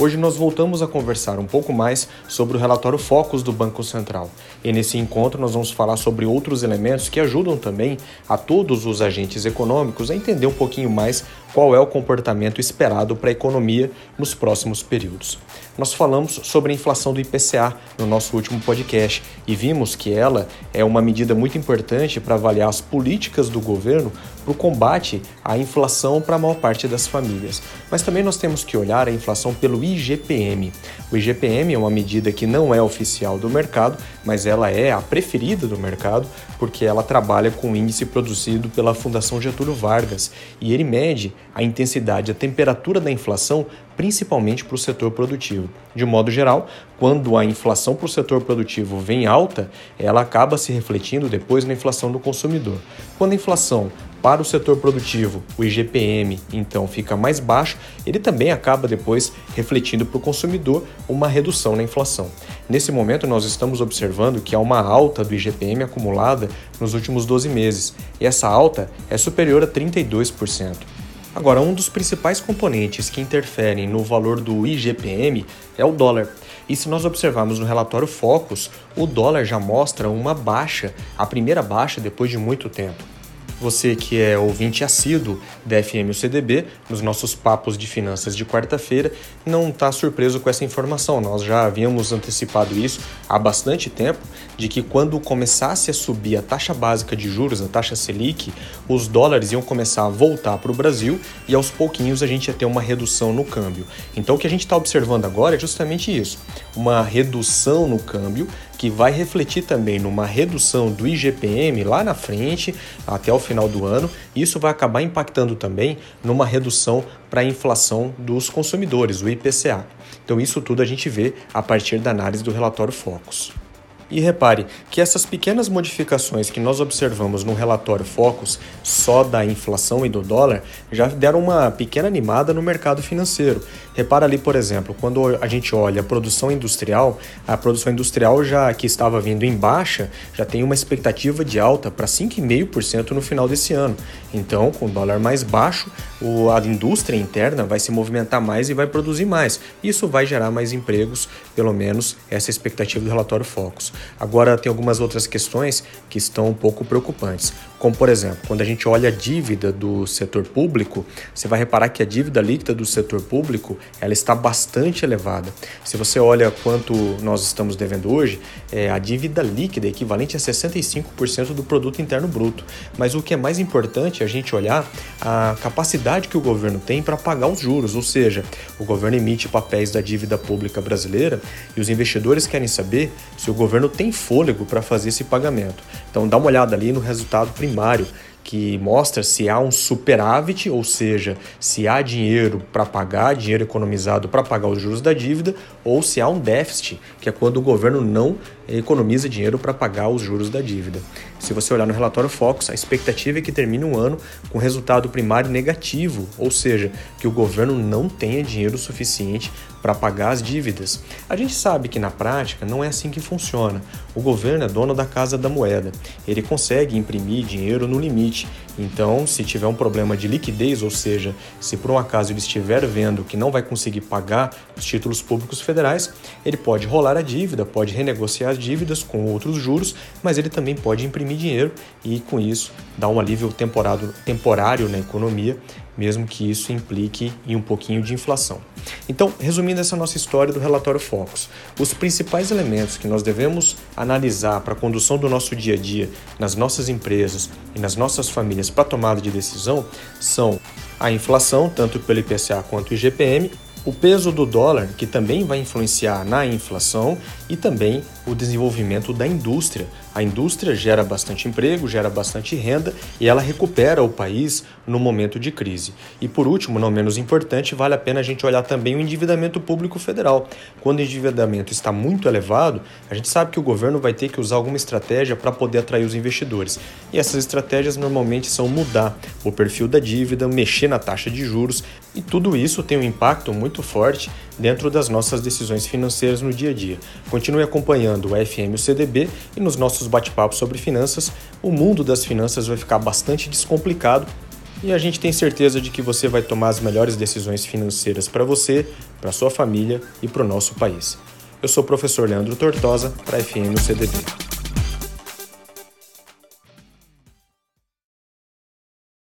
Hoje nós voltamos a conversar um pouco mais sobre o relatório Focus do Banco Central. E nesse encontro nós vamos falar sobre outros elementos que ajudam também a todos os agentes econômicos a entender um pouquinho mais qual é o comportamento esperado para a economia nos próximos períodos. Nós falamos sobre a inflação do IPCA no nosso último podcast e vimos que ela é uma medida muito importante para avaliar as políticas do governo para o combate à inflação para a maior parte das famílias. Mas também nós temos que olhar a inflação pelo IGPM. O IGPM é uma medida que não é oficial do mercado, mas ela é a preferida do mercado porque ela trabalha com o índice produzido pela Fundação Getúlio Vargas e ele mede a intensidade, a temperatura da inflação, principalmente para o setor produtivo. De modo geral, quando a inflação para o setor produtivo vem alta, ela acaba se refletindo depois na inflação do consumidor. Quando a inflação para o setor produtivo, o IGPM, então fica mais baixo, ele também acaba depois refletindo para o consumidor uma redução na inflação. Nesse momento, nós estamos observando que há uma alta do IGPM acumulada nos últimos 12 meses, e essa alta é superior a 32%. Agora, um dos principais componentes que interferem no valor do IGPM é o dólar. E se nós observarmos no relatório Focus, o dólar já mostra uma baixa, a primeira baixa depois de muito tempo. Você que é ouvinte assíduo da FM UCDB, nos nossos papos de finanças de quarta-feira, não está surpreso com essa informação. Nós já havíamos antecipado isso há bastante tempo, de que quando começasse a subir a taxa básica de juros, a taxa Selic, os dólares iam começar a voltar para o Brasil e aos pouquinhos a gente ia ter uma redução no câmbio. Então o que a gente está observando agora é justamente isso, uma redução no câmbio que vai refletir também numa redução do IGPM lá na frente, até o final do ano, e isso vai acabar impactando também numa redução para a inflação dos consumidores, o IPCA. Então isso tudo a gente vê a partir da análise do relatório Focus. E repare que essas pequenas modificações que nós observamos no relatório Focus, só da inflação e do dólar, já deram uma pequena animada no mercado financeiro. Repara ali, por exemplo, quando a gente olha a produção industrial já que estava vindo em baixa, já tem uma expectativa de alta para 5,5% no final desse ano. Então, com o dólar mais baixo, a indústria interna vai se movimentar mais e vai produzir mais. Isso vai gerar mais empregos, pelo menos essa é a expectativa do relatório Focus. Agora, tem algumas outras questões que estão um pouco preocupantes, como, por exemplo, quando a gente olha a dívida do setor público, você vai reparar que a dívida líquida do setor público ela está bastante elevada. Se você olha quanto nós estamos devendo hoje, a dívida líquida é equivalente a 65% do produto interno bruto. Mas o que é mais importante é a gente olhar a capacidade que o governo tem para pagar os juros, ou seja, o governo emite papéis da dívida pública brasileira e os investidores querem saber se o governo tem fôlego para fazer esse pagamento. Então dá uma olhada ali no resultado primário, que mostra se há um superávit, ou seja, se há dinheiro para pagar, dinheiro economizado para pagar os juros da dívida, ou se há um déficit, que é quando o governo não economiza dinheiro para pagar os juros da dívida. Se você olhar no relatório Focus, a expectativa é que termine um ano com resultado primário negativo, ou seja, que o governo não tenha dinheiro suficiente para pagar as dívidas. A gente sabe que na prática não é assim que funciona. O governo é dono da casa da moeda. Ele consegue imprimir dinheiro no limite. Então, se tiver um problema de liquidez, ou seja, se por um acaso ele estiver vendo que não vai conseguir pagar os títulos públicos federais, ele pode rolar a dívida, pode renegociar as dívidas com outros juros, mas ele também pode imprimir dinheiro e, com isso, dar um alívio temporário na economia, mesmo que isso implique em um pouquinho de inflação. Então, resumindo essa nossa história do relatório Focus, os principais elementos que nós devemos analisar para a condução do nosso dia a dia nas nossas empresas e nas nossas famílias para tomada de decisão são a inflação, tanto pelo IPCA quanto o IGPM, o peso do dólar, que também vai influenciar na inflação, e também o desenvolvimento da indústria. A indústria gera bastante emprego, gera bastante renda e ela recupera o país no momento de crise. E por último, não menos importante, vale a pena a gente olhar também o endividamento público federal. Quando o endividamento está muito elevado, a gente sabe que o governo vai ter que usar alguma estratégia para poder atrair os investidores. E essas estratégias normalmente são mudar o perfil da dívida, mexer na taxa de juros, e tudo isso tem um impacto muito forte dentro das nossas decisões financeiras no dia a dia. Continue acompanhando o FM UCDB e nos nossos bate-papos sobre finanças, o mundo das finanças vai ficar bastante descomplicado E a gente tem certeza de que você vai tomar as melhores decisões financeiras para você, para sua família e para o nosso país. Eu sou o professor Leandro Tortosa, para FM UCDB.